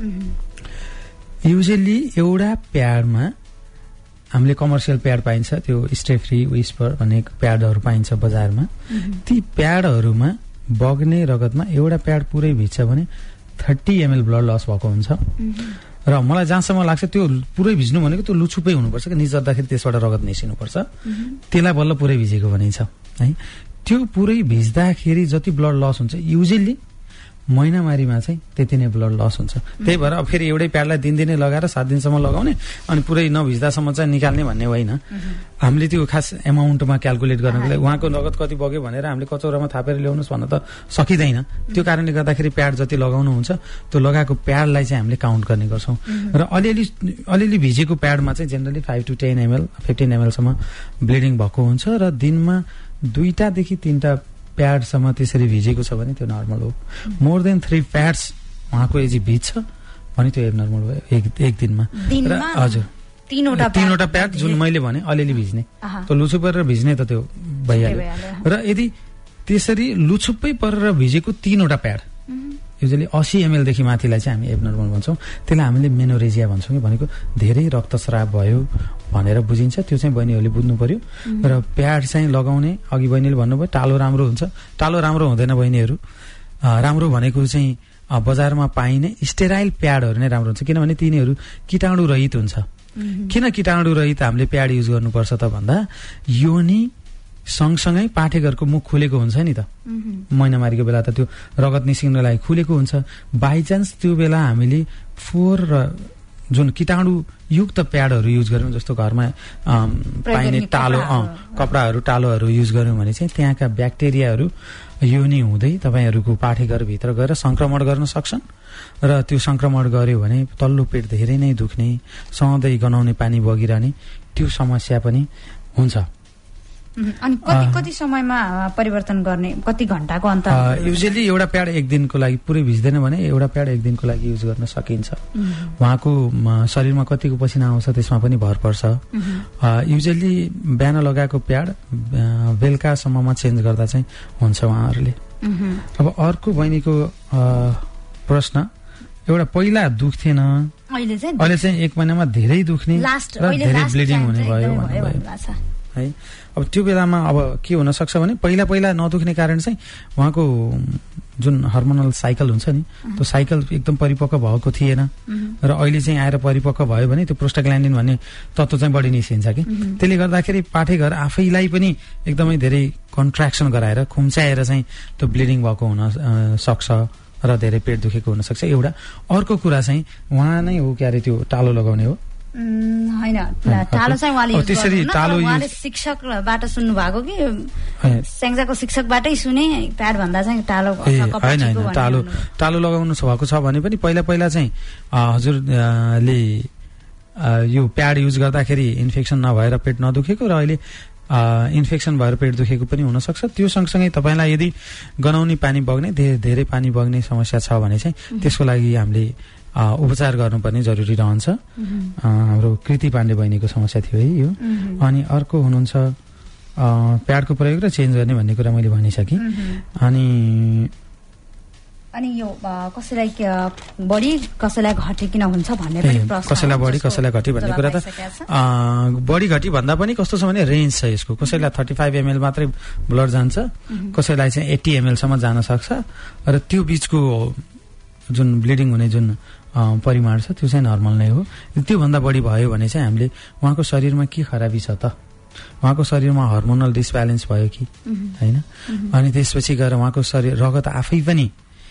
युजली एउटा प्याडमा हामीले कमर्सियल प्याड पाइन्छ, त्यो स्टे फ्री विस्पर भन्ने प्याडहरू पाइन्छ बजारमा। ती प्याडहरूमा बग्ने रगतमा एउटा प्याड पुरै भिज्छ भने थर्टी एमएल ब्लड लस भएको हुन्छ। र मलाई जहाँसम्म लाग्छ त्यो पुरै भिज्नु भनेको त्यो लुछुपै हुनुपर्छ कि निचर्दाखेरि त्यसबाट रगत निस्किनुपर्छ, त्यसलाई बल्ल पुरै भिजेको भनिन्छ है। त्यो पुरै भिज्दाखेरि जति ब्लड लस हुन्छ युजली महिनामारीमा चाहिँ त्यति नै ब्लड लस हुन्छ। त्यही भएर अब फेरि एउटै प्याडलाई दिनदिनै लगाएर सात दिनसम्म लगाउने अनि पुरै नभिज्दासम्म चाहिँ निकाल्ने भन्ने होइन। हामीले त्यो खास एमाउन्टमा क्यालकुलेट गर्नको लागि उहाँको रगत कति बग्यो भनेर हामीले कचौरामा थापेर ल्याउनुहोस् भन्न त सकिँदैन। त्यो कारणले गर्दाखेरि प्याड जति लगाउनुहुन्छ त्यो लगाएको प्याडलाई चाहिँ हामीले काउन्ट गर्ने गर्छौँ। र अलिअलि अलिअलि भिजेको प्याडमा चाहिँ generally five to ten ML fifteen एमएलसम्म ब्लिडिङ भएको हुन्छ र दिनमा दुईटादेखि तिनवटा प्याडसम्म त्यसरी भिजेको छ भने त्यो नर्मल हो। मोर देन थ्री प्याड्स उहाँको यदि भिज्छ भने त्यो एबनर्मल हो एक एक दिनमा। हजुर
तीनवटा
तीनवटा प्याड जुन मैले भने अलिअलि भिज्ने त्यो लुछुप परेर भिज्ने त त्यो भइहाल्यो। र यदि त्यसरी लुछुप्पै परेर भिजेको तीनवटा प्याड युजली अस्सी एमएलदेखि माथिलाई चाहिँ हामी एबनर्मल भन्छौँ। त्यसलाई हामीले मेनोरेजिया भन्छौँ कि भनेको धेरै रक्तस्राव भयो भनेर बुझिन्छ। त्यो चाहिँ बहिनीहरूले बुझ्नु पर्यो। र प्याड चाहिँ लगाउने अघि बहिनीले भन्नुभयो टालो राम्रो हुन्छ, टालो राम्रो हुँदैन बहिनीहरू। राम्रो भनेको चाहिँ बजारमा पाइने स्टेराइल प्याडहरू नै राम्रो हुन्छ किनभने तिनीहरू कीटाणु रहित हुन्छ किन कीटाणु रहित हामीले प्याड युज गर्नुपर्छ त भन्दा योनी सँगसँगै पाठेघरको मुख खुलेको हुन्छ नि त, महिनामारीको बेला त त्यो रगत निस्किनलाई खुलेको हुन्छ। बाइचान्स त्यो बेला हामीले फोहोर र जुन कीटाणु युक्त प्याडहरू युज गर्यौँ, जस्तो घरमा पाइने टालो कपडाहरू टालोहरू युज गर्यौँ भने चाहिँ त्यहाँका ब्याक्टेरियाहरू योनी हुँदै तपाईँहरूको पाठेघरभित्र गएर संक्रमण गर्न सक्छन् र त्यो संक्रमण गर्यो भने तल्लो पेट धेरै नै दुख्ने, सधैँ गनाउने पानी बगिरहने त्यो समस्या पनि हुन्छ।
अनि कति कति समयमा परिवर्तन गर्ने, कति घण्टाको अन्तर?
युजली एउटा प्याड एक दिनको लागि पुरै भिज्दैन भने एउटा प्याड एक दिनको लागि युज गर्न सकिन्छ। उहाँको शरीरमा कतिको पसिना आउँछ त्यसमा पनि भर पर्छ। युजली बिहान लगाएको प्याड बेलुकासम्ममा चेन्ज गर्दा चाहिँ हुन्छ उहाँहरूले। अब अर्को बहिनीको प्रश्न, एउटा पहिला दुख्थेन, अहिले चाहिँ एक महिनामा धेरै दुख्ने र धेरै ब्लिडिङ हुने भयो भन्नुभयो है। अब त्यो बेलामा अब के हुन सक्छ भने पहिला पहिला नदुख्ने कारण चाहिँ उहाँको जुन हर्मोनल साइकल हुन्छ नि त्यो साइकल एकदम परिपक्व भएको थिएन र अहिले चाहिँ आएर परिपक्व भयो भने त्यो प्रोस्टाग्ल्यान्डिन भन्ने तत्त्व चाहिँ बढी निस्किन्छ कि त्यसले गर्दाखेरि पाठेघर आफैलाई पनि एकदमै धेरै कन्ट्र्याक्सन गराएर खुम्च्याएर चाहिँ त्यो ब्लिडिङ भएको हुन सक्छ र धेरै पेट दुखेको हुन सक्छ एउटा। अर्को कुरा चाहिँ उहाँ नै हो क्यारे त्यो टालो लगाउने हो
हैन, टालो चाहिँ उहाँले युज गर्नु, उहाँले शिक्षकबाट सुन्नु भएको कि स्याङ्जाको शिक्षकबाटै सुने प्याड भन्दा चाहिँ टालो
हैन। टालो टालो लगाउनु भएको छ भने पनि पहिला पहिला चाहिँ हजुरले यो प्याड युज गर्दाखेरि इन्फेक्सन नभएर पेट नदुखेको र अहिले इन्फेक्सन भएर पेट दुखेको पनि हुनसक्छ। त्यो सँगसँगै तपाईँलाई यदि गनाउने पानी बग्ने धेरै पानी बग्ने समस्या छ भने चाहिँ त्यसको लागि हामीले उपचार गर्नुपर्ने जरुरी रहन्छ। हाम्रो कृति पाण्डे बहिनीको समस्या थियो है यो। अनि अर्को हुनुहुन्छ प्याडको प्रयोग र चेन्ज गर्ने भन्ने कुरा मैले भनिसकेँ। अनि
अनि यो कसैलाई बढी कसैलाई घटी किन हुन्छ भन्ने पनि प्रश्न,
कसैलाई बढी कसैलाई घटी भन्ने कुरा त बढी घटी भन्दा पनि कस्तो छ भने रेन्ज छ यसको। कसैलाई थर्टी फाइभ एमएल मात्रै ब्लड जान्छ, कसैलाई चाहिँ एट्टी एमएलसम्म जान सक्छ र त्यो बिचको जुन ब्लिडिङ हुने जुन परिमाण छ त्यो चाहिँ नर्मल नै हो। त्योभन्दा बढी भयो भने चाहिँ हामीले उहाँको शरीरमा के खराबी छ त, उहाँको शरीरमा हर्मोनल डिसब्यालेन्स भयो कि होइन, अनि त्यसपछि गएर उहाँको शरीर रगत आफै पनि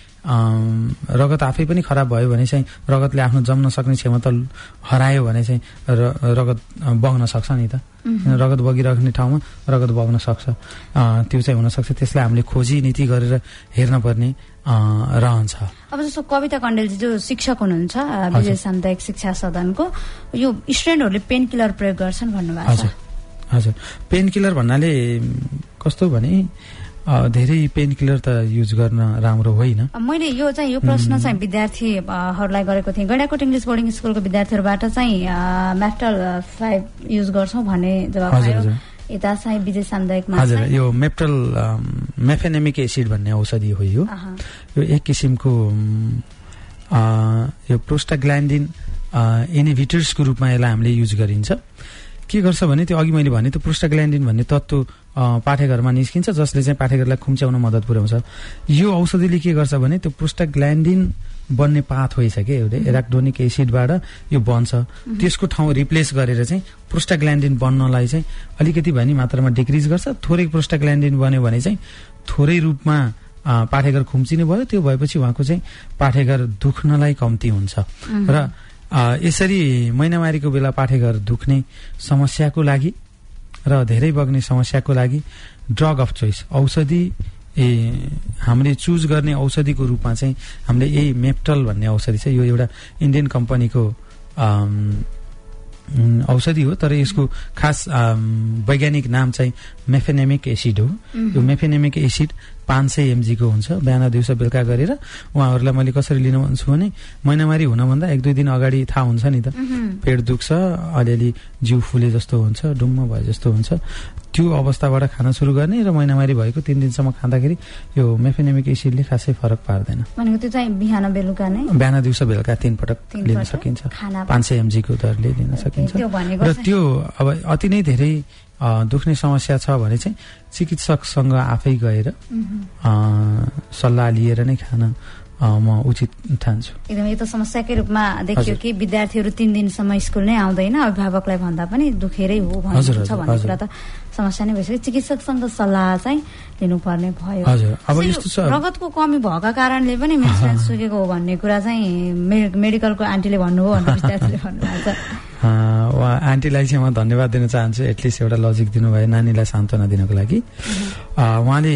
रगत आफै पनि खराब भयो भने चाहिँ रगतले आफ्नो जम्न सक्ने क्षमता हरायो भने चाहिँ रगत बग्न सक्छ नि त। रगत बगिराख्ने ठाउँमा रगत बग्न सक्छ, त्यो चाहिँ हुनसक्छ। त्यसलाई हामीले खोजी नीति गरेर हेर्न पर्ने रहन्छ।
अब जस्तो कविता कण्डेलजी जो शिक्षक हुनुहुन्छ विजय सामुदायिक शिक्षा सदनको, यो स्टुडेन्टहरूले पेन किलर प्रयोग गर्छन् भन्नुभएको छ।
हजुर, पेन किलर भन्नाले कस्तो भने धेरै पेन किलर त युज गर्न राम्रो होइन।
मैले यो चाहिँ यो प्रश्न चाहिँ विद्यार्थीहरूलाई गरेको थिएँ। गैंडाकोट इङ्ग्लिस बोर्डिङ स्कुलको विद्यार्थीहरूबाट चाहिँ मेप्टल फाइभ युज गर्छौँ भन्ने जवाब आयो। यता चाहिँ विजय सामुदायिकमा
हजुर यो मेप्टल मेफेनेमिक एसिड भन्ने औषधि हो। यो यो एक किसिमको यो प्रोस्टाग्ल्यान्डिन इनहिबिटर्सको रूपमा यसलाई हामीले युज गरिन्छ। के गर्छ भने त्यो अघि मैले भने त्यो प्रोस्टाग्ल्यान्डिन भन्ने तत्त्व पाठेघरमा निस्किन्छ जसले चाहिँ पाठेघरलाई खुम्च्याउन मद्दत पुर्याउँछ। यो औषधिले के गर्छ भने त्यो प्रोस्टाग्ल्यान्डिन बन्ने पाथवे छ कि एउटा एराक्डोनिक एसिडबाट यो बन्छ, त्यसको ठाउँ रिप्लेस गरेर चाहिँ प्रोस्टाग्ल्यान्डिन बन्नलाई चाहिँ अलिकति भनी मात्रामा डिक्रिज गर्छ। थोरै प्रोस्टाग्ल्यान्डिन बन्यो भने चाहिँ थोरै रूपमा पाठेघर खुम्चिने भयो, त्यो भएपछि उहाँको चाहिँ पाठेघर दुख्नलाई कम्ती हुन्छ। र यसरी महिनामारीको बेला पाठेघर दुख्ने समस्याको लागि र धेरै बग्ने समस्याको लागि ड्रग अफ चोइस औषधि ए हामीले चुज गर्ने औषधिको रूपमा चाहिँ हामीले यही मेप्टल भन्ने औषधि छ। यो एउटा इन्डियन कम्पनीको औषधि हो, तर यसको खास वैज्ञानिक नाम चाहिँ मेफेनेमिक एसिड हो। यो मेफेनेमिक एसिड पाँच सय एमजीको हुन्छ, बिहान दिउँसो बेलुका गरेर। उहाँहरूलाई मैले कसरी लिनु भन्छु भने महिनामारी हुनभन्दा एक दुई दिन अगाडि थाहा हुन्छ नि त, पेट दुख्छ, अलिअलि जिउ फुले जस्तो हुन्छ, डुम्म भए जस्तो हुन्छ, त्यो अवस्थाबाट खान सुरु गर्ने र महिनामारी भएको तीन दिनसम्म खाँदाखेरि यो मेफेनेमिक एसिडले खासै फरक पार्दैन।
भनेको त्यो चाहिँ बिहान बेलुका नै
बिहान दिउँसो बेलुका तीन पटक लिन सकिन्छ, पाँच सय एमजीको दरले लिन सकिन्छ। र त्यो अब अति नै धेरै दुख्ने समस्या छ भने चाहिँ चिकित्सकसँग आफै गएर सल्लाह लिएर नै खान म उचित ठान्छु।
एकदम यो त समस्याकै रूपमा देखियो कि विद्यार्थीहरू तीन दिनसम्म स्कुल नै आउँदैन, अभिभावकलाई भन्दा पनि दुखेरै हो भन्नुहुन्छ भन्ने कुरा त समस्या नै भइसक्यो। चिकित्सकसँग सल्लाह चाहिँ लिनुपर्ने भयो।
अब यस्तो छ,
रगतको कमी भएका कारणले पनि मेन्स्ट्रुएन्स सुकेको हो भन्ने कुरा चाहिँ मेडिकलको आन्टीले भन्नुभयो भनेर विद्यार्थीले भन्नुभएको छ।
उहाँ आन्टीलाई चाहिँ म धन्यवाद दिन चाहन्छु, एटलिस्ट एउटा लजिक दिनुभयो नानीलाई सान्त्वना दिनको लागि। उहाँले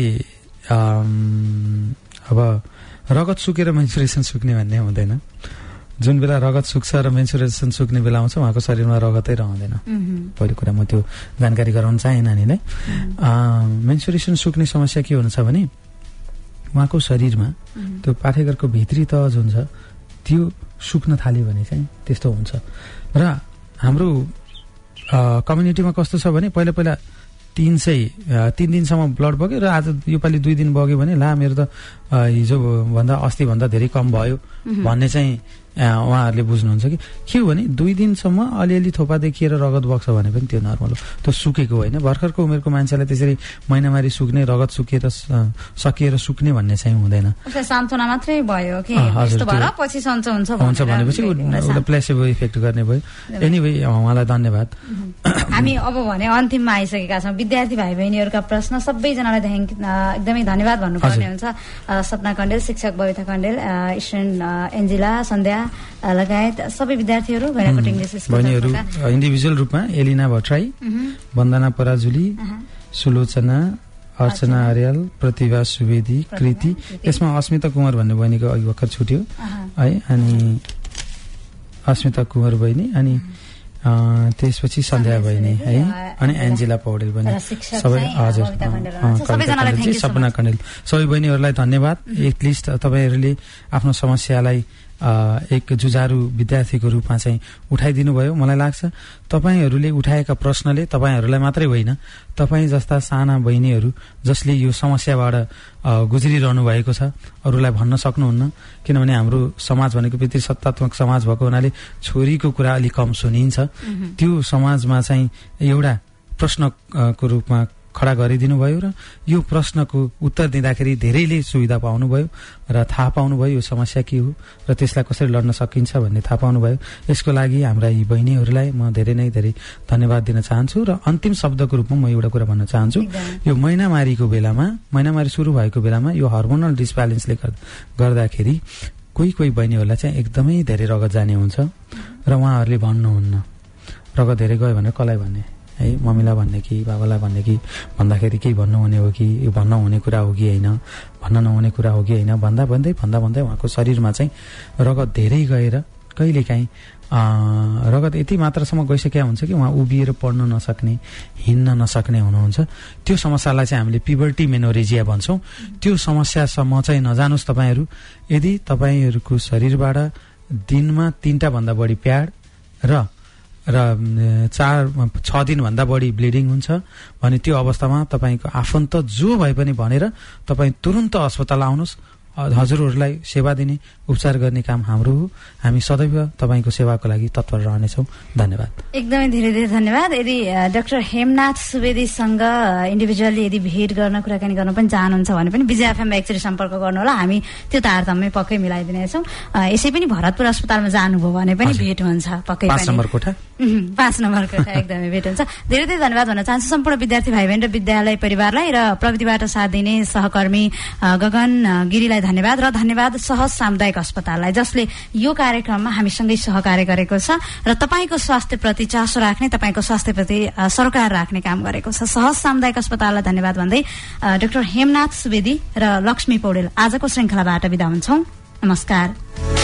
अब रगत सुकेर मेन्सुरेसन सुक्ने भन्ने हुँदैन। जुन बेला रगत सुक्छ र मेन्सुरेसन सुक्ने बेला आउँछ उहाँको शरीरमा रगतै रहँदैन। पहिलो कुरा म त्यो जानकारी गराउन चाहे नानीलाई। मेन्सुरेसन सुक्ने समस्या के हुन्छ भने उहाँको शरीरमा त्यो पाठेघरको भित्री तह जुन छ त्यो सुक्न थाल्यो भने चाहिँ त्यस्तो हुन्छ। र हाम्रो कम्युनिटीमा कस्तो छ भने पहिला पहिला तीन सय तीन दिनसम्म ब्लड बग्यो र आज योपालि दुई दिन बग्यो भने ला मेरो त हिजो भन्दा अस्ति भन्दा धेरै कम भयो भन्ने चाहिँ उहाँहरूले बुझ्नुहुन्छ कि के हो भने दुई दिनसम्म अलिअलि थोपा देखिएर रगत बग्छ भने पनि त्यो नर्मल हो, त्यो सुकेको होइन। भर्खरको उमेरको मान्छेलाई त्यसरी महिनामारी सुक्ने रगत सुकेर सकिएर सुक्ने भन्ने चाहिँ हुँदैन।
सान्त्वना मात्रै भयो कि यस्तो भएर पछि सन्चो हुन्छ
हुन्छ भनेपछि उसले प्लेसेबो इफेक्ट गर्ने भयो। एनिवे उहाँलाई धन्यवाद।
हामी अब भने अन्तिममा आइसकेका छौँ। विद्यार्थी भाइ बहिनीहरूका प्रश्न सबैजनालाई एकदमै धन्यवाद भन्नुपर्ने हुन्छ। सपना कण्डेल, शिक्षक बबिता कण्डेल, स्टुडेन्ट एन्जिला, सन्ध्या लगायत सबै विद्यार्थीहरू गैराकोट इङ्ग्लिस स्कुल
बहिनीहरू इन्डिभिजुअल रूपमा एलिना भट्टराई, वन्दना पराजुली, सुलोचना, अर्चना आर्याल, प्रतिभा सुवेदी, कृति, यसमा अस्मिता कुमार भन्ने बहिनीको अघि भर्खर छुट्यो है, अनि अस्मिता कुमार बहिनी, अनि त्यसपछि सन्ध्या बहिनी है, अनि एन्जिला पौडेल बहिनी, सबै हजुर सपना कण्डेल, सबै बहिनीहरूलाई धन्यवाद। एटलिस्ट तपाईँहरूले आफ्नो समस्यालाई एक जुझारू विद्यार्थीको रूपमा चाहिँ उठाइदिनु भयो। मलाई लाग्छ तपाईँहरूले उठाएका प्रश्नले तपाईँहरूलाई मात्रै होइन, तपाईँ जस्ता साना बहिनीहरू जसले यो समस्याबाट गुज्रिरहनु भएको छ अरूलाई भन्न सक्नुहुन्न। किनभने हाम्रो समाज भनेको पितृसत्तात्मक समाज भएको हुनाले छोरीको कुरा अलिक कम सुनिन्छ। त्यो समाजमा चाहिँ एउटा प्रश्नको रूपमा खडा गरिदिनु भयो र यो प्रश्नको उत्तर दिँदाखेरि धेरैले सुविधा पाउनुभयो र थाहा पाउनुभयो यो समस्या के हो र त्यसलाई कसरी लड्न सकिन्छ भन्ने थाहा पाउनुभयो। यसको लागि हाम्रा यी बहिनीहरूलाई म धेरै नै धेरै धन्यवाद दिन चाहन्छु। र अन्तिम शब्दको रूपमा म एउटा कुरा भन्न चाहन्छु, यो महिनामारीको बेलामा, महिनामारी सुरु भएको बेलामा यो हर्मोनल डिसब्यालेन्सले गर्दाखेरि कोही कोही बहिनीहरूलाई चाहिँ एकदमै धेरै रगत जाने हुन्छ र उहाँहरूले भन्नुहुन्न रगत धेरै गयो भने कसलाई भन्ने है, मम्मीलाई भन्ने कि बाबालाई भन्ने कि भन्दाखेरि केही भन्नुहुने हो कि यो भन्न हुने कुरा हो कि होइन, भन्न नहुने कुरा हो कि होइन, भन्दा भन्दै भन्दा भन्दै उहाँको शरीरमा चाहिँ रगत धेरै गएर कहिलेकाहीँ रगत यति मात्रासम्म गइसकेका हुन्छ कि उहाँ उभिएर पढ्न नसक्ने, हिँड्न नसक्ने हुनुहुन्छ। त्यो समस्यालाई चाहिँ हामीले पिबर्टी मेनोरेजिया भन्छौँ। त्यो समस्यासम्म चाहिँ नजानुहोस् तपाईँहरू। यदि तपाईँहरूको शरीरबाट दिनमा तीनटा भन्दा बढी प्याड र र चार छ दिनभन्दा बढी ब्लिडिङ हुन्छ भने त्यो अवस्थामा तपाईँको आफन्त जो भए पनि भनेर तपाईँ तुरन्त अस्पताल आउनुहोस्। हजुरहरूलाई सेवा दिने, उपचार गर्ने काम हाम्रो हो। हामी सदैव तपाईँको सेवाको लागि तत्पर रहनेछौँ। धन्यवाद, एकदमै
धेरै धेरै धन्यवाद। यदि डाक्टर हेमनाथ सुवेदीसँग इन्डिभिजुअली यदि भेट गर्न, कुराकानी गर्न पनि चाहनुहुन्छ भने पनि विजय एफएममा एकचोटि सम्पर्क गर्नु होला। हामी त्यो तारतम्य पक्कै मिलाइदिनेछौँ। यसै पनि भरतपुर अस्पतालमा जानुभयो भने पनि भेट हुन्छ पक्कै।
पाँच नम्बर कोठा
पाँच नम्बर कोठा एकदमै भेट हुन्छ। धेरै धेरै धन्यवाद भन्न चाहन्छु सम्पूर्ण विद्यार्थी भाइ बहिनी र विद्यालय परिवारलाई र प्रविधिबाट साथ दिने सहकर्मी गगन गिरीलाई धन्यवाद र धन्यवाद सहज सामुदायिक अस्पताललाई जसले यो कार्यक्रममा हामीसँगै सहकार्य गरेको छ र तपाईँको स्वास्थ्यप्रति चासो राख्ने, तपाईँको स्वास्थ्यप्रति सरोकार राख्ने काम गरेको छ। सहज सामुदायिक अस्पताललाई धन्यवाद भन्दै डाक्टर हेमनाथ सुवेदी र लक्ष्मी पौडेल आजको श्रृङ्खलाबाट बिदा हुन्छौँ। नमस्कार।